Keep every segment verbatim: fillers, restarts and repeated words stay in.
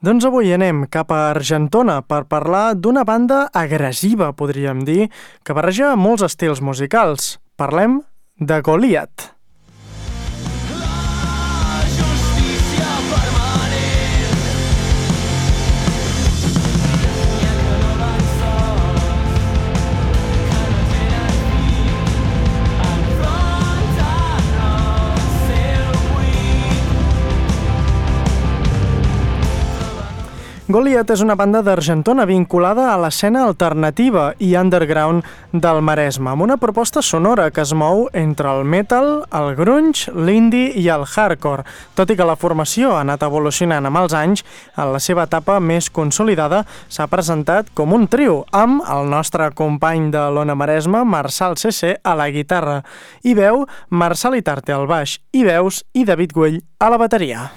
Doncs avui anem cap a Argentona per parlar d'una banda agressiva, podríem dir, que barreja molts estils musicals. Parlem de Goliat. Goliat és una banda d'Argentona vinculada a l'escena alternativa i underground del Maresme, amb una proposta sonora que es mou entre el metal, el grunge, l'indie i el hardcore, tot i que la formació ha anat evolucionant amb els anys. En la seva etapa més consolidada s'ha presentat com un trio, amb el nostre company de l'Ona Maresme, Marçal C C, a la guitarra, i veu Marçal Itarte al baix, i veus i David Güell a la bateria.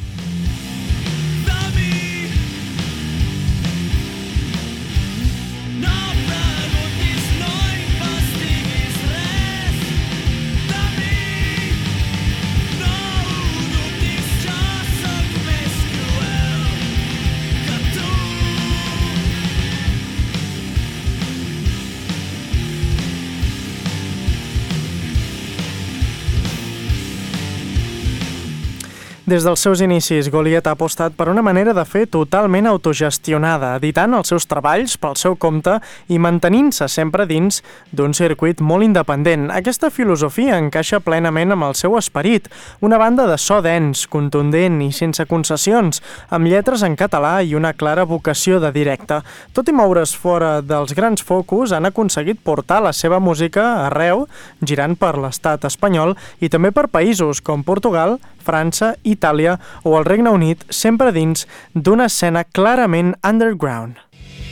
Des dels seus inicis, Goliat ha apostat per una manera de fer totalment autogestionada, editant els seus treballs pel seu compte i mantenint-se sempre dins d'un circuit molt independent. Aquesta filosofia encaixa plenament amb el seu esperit, una banda de so dens, contundent i sense concessions, amb lletres en català i una clara vocació de directe. Tot i moure's fora dels grans focus, han aconseguit portar la seva música arreu, girant per l'estat espanyol i també per països com Portugal, França, Itàlia o el Regne Unit, sempre dins d'una escena clarament underground.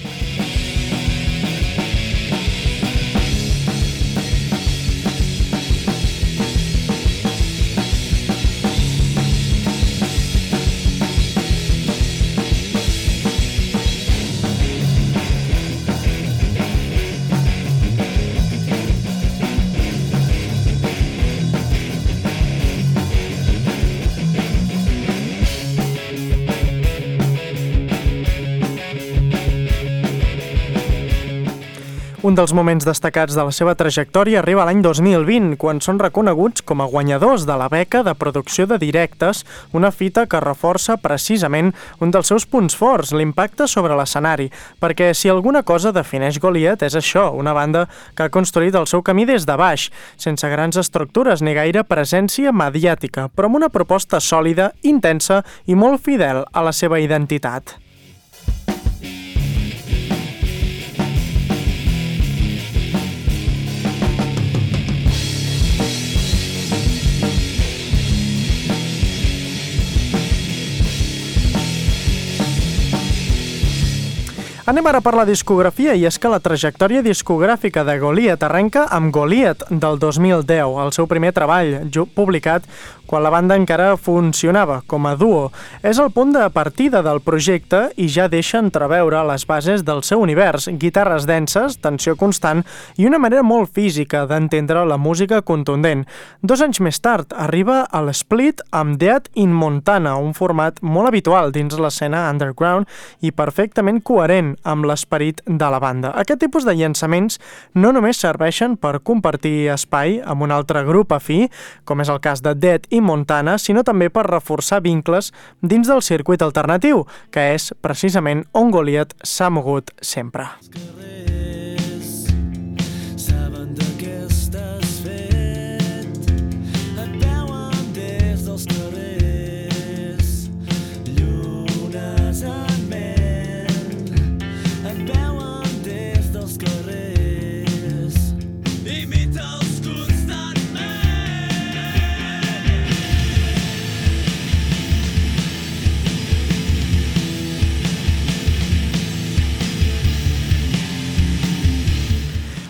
Un dels moments destacats de la seva trajectòria arriba l'any dos mil vint, quan són reconeguts com a guanyadors de la beca de producció de directes, una fita que reforça precisament un dels seus punts forts, l'impacte sobre l'escenari, perquè si alguna cosa defineix Goliat és això, una banda que ha construït el seu camí des de baix, sense grans estructures ni gaire presència mediàtica, però amb una proposta sòlida, intensa i molt fidel a la seva identitat. Anem ara per la discografia, i és que la trajectòria discogràfica de Goliat arrenca amb Goliat del dos mil deu, el seu primer treball, publicat quan la banda encara funcionava com a duo. És el punt de partida del projecte i ja deixa entreveure les bases del seu univers, guitarres denses, tensió constant i una manera molt física d'entendre la música contundent. Dos anys més tard arriba a l'Split amb Dead in Montana, un format molt habitual dins l'escena underground i perfectament coherent amb l'esperit de la banda. Aquest tipus de llançaments no només serveixen per compartir espai amb un altre grup afí, com és el cas de Dead in Montana, sinó també per reforçar vincles dins del circuit alternatiu, que és precisament on Goliat s'ha mogut sempre.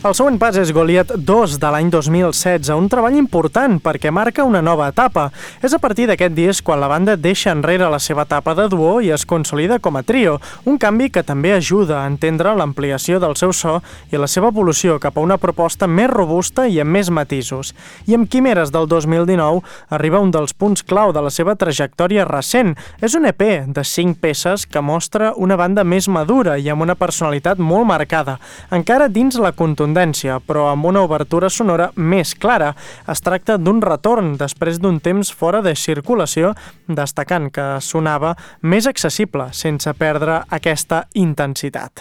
El següent pas és Goliath dos de l'any dos mil setze, un treball important perquè marca una nova etapa. És a partir d'aquest disc quan la banda deixa enrere la seva etapa de duo i es consolida com a trio, un canvi que també ajuda a entendre l'ampliació del seu so i la seva evolució cap a una proposta més robusta i amb més matisos. I amb Quimeres del dos mil dinou arriba un dels punts clau de la seva trajectòria recent. És un E P de cinc peces que mostra una banda més madura i amb una personalitat molt marcada, encara dins la contundència, però amb una obertura sonora més clara. Es tracta d'un retorn després d'un temps fora de circulació, destacant que sonava més accessible, sense perdre aquesta intensitat.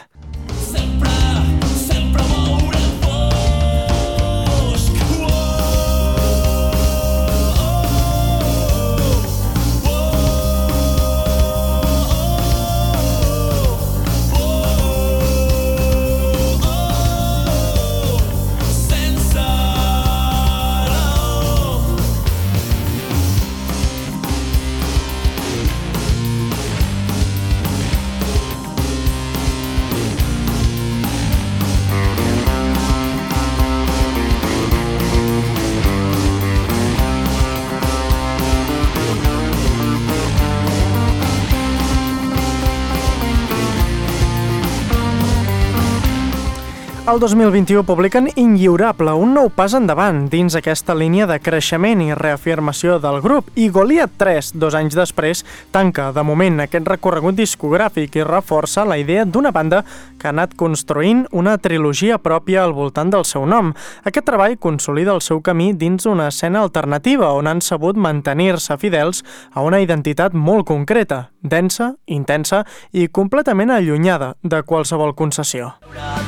El dos mil vint-i-u publiquen Inlliurable, un nou pas endavant dins aquesta línia de creixement i reafirmació del grup, i Goliath tres, dos anys després, tanca de moment aquest recorregut discogràfic i reforça la idea d'una banda que ha anat construint una trilogia pròpia al voltant del seu nom. Aquest treball consolida el seu camí dins una escena alternativa on han sabut mantenir-se fidels a una identitat molt concreta, densa, intensa i completament allunyada de qualsevol concessió.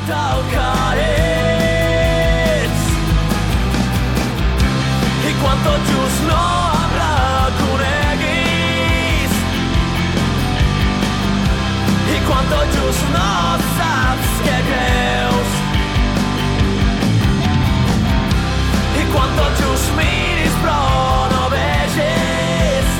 I quan tot just no em reconeguis, i quan tot just no saps què creus, i quan tot just miris però no vegis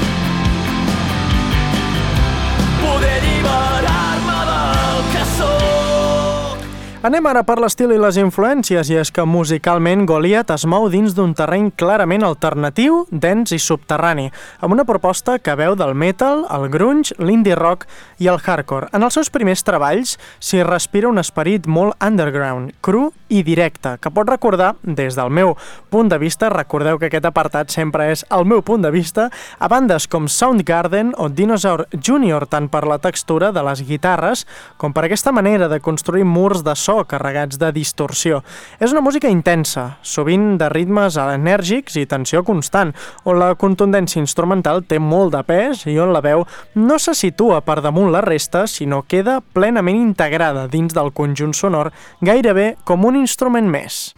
poder alliberar-me del que sóc. Anem ara per l'estil i les influències, i és que musicalment Goliath es mou dins d'un terreny clarament alternatiu, dens i subterrani, amb una proposta que veu del metal, el grunge, l'indie rock i el hardcore. En els seus primers treballs s'hi respira un esperit molt underground, cru i directe, que pot recordar, des del meu punt de vista, recordeu que aquest apartat sempre és el meu punt de vista, a bandes com Soundgarden o Dinosaur júnior, tant per la textura de les guitarres com per aquesta manera de construir murs de so carregats de distorsió. És una música intensa, sovint de ritmes enèrgics i tensió constant, on la contundència instrumental té molt de pes i on la veu no se situa per damunt la resta, sinó queda plenament integrada dins del conjunt sonor, gairebé com un instrument més.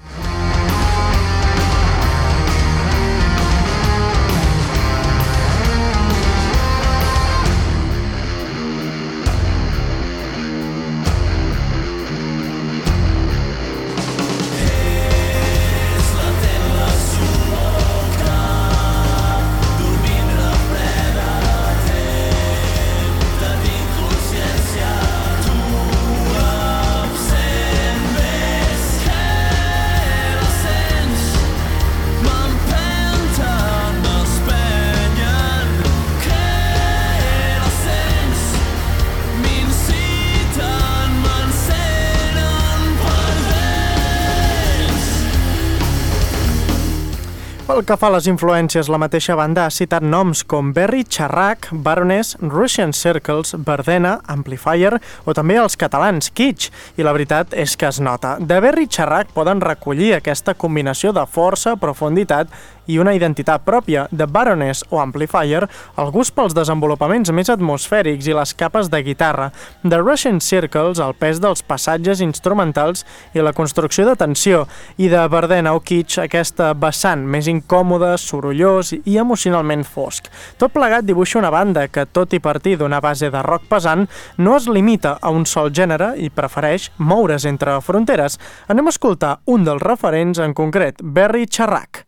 Pel que fa a les influències, la mateixa banda ha citat noms com Berry Charrac, Baroness, Russian Circles, Verdena, Amplifier o també els catalans Kitsch, i la veritat és que es nota. De Berry Charrac poden recollir aquesta combinació de força, profunditat i una identitat pròpia. De Baroness o Amplifier, el gust pels desenvolupaments més atmosfèrics i les capes de guitarra. De Russian Circles, el pes dels passatges instrumentals i la construcció de tensió. I de Verdena o Kitsch, aquesta vessant més incòmode, sorollós i emocionalment fosc. Tot plegat dibuixa una banda que, tot i partir d'una base de rock pesant, no es limita a un sol gènere i prefereix moure's entre fronteres. Anem a escoltar un dels referents en concret, Berry Charrac.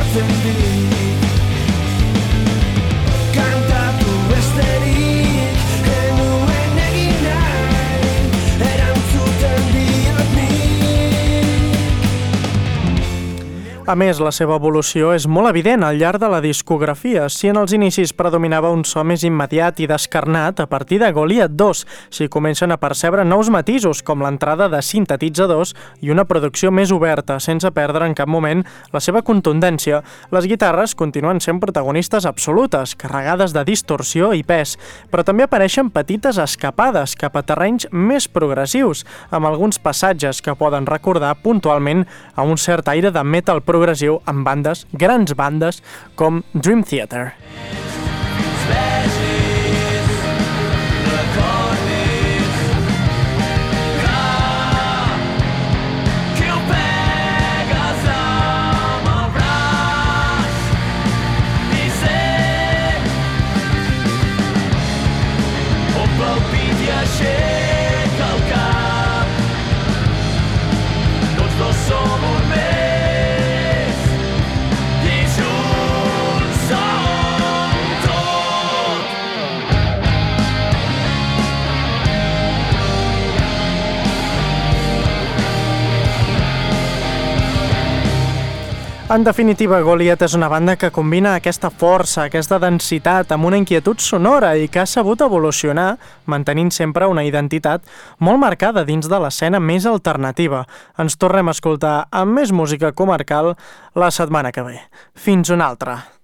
batzen dit kantatu besterik enuen egin nahi erantzuten diot nik. A més, la seva evolució és molt evident al llarg de la discografia. Si en els inicis predominava un so més immediat i descarnat, a partir de Goliath dos s'hi comencen a percebre nous matisos, com l'entrada de sintetitzadors i una producció més oberta, sense perdre en cap moment la seva contundència. Les guitarres continuen sent protagonistes absolutes, carregades de distorsió i pes, però també apareixen petites escapades cap a terrenys més progressius, amb alguns passatges que poden recordar puntualment a un cert aire de metal progressiu amb bandes, grans bandes, com Dream Theater. En definitiva, Goliath és una banda que combina aquesta força, aquesta densitat, amb una inquietud sonora i que ha sabut evolucionar, mantenint sempre una identitat molt marcada dins de l'escena més alternativa. Ens tornem a escoltar amb més música comarcal la setmana que ve. Fins una altra.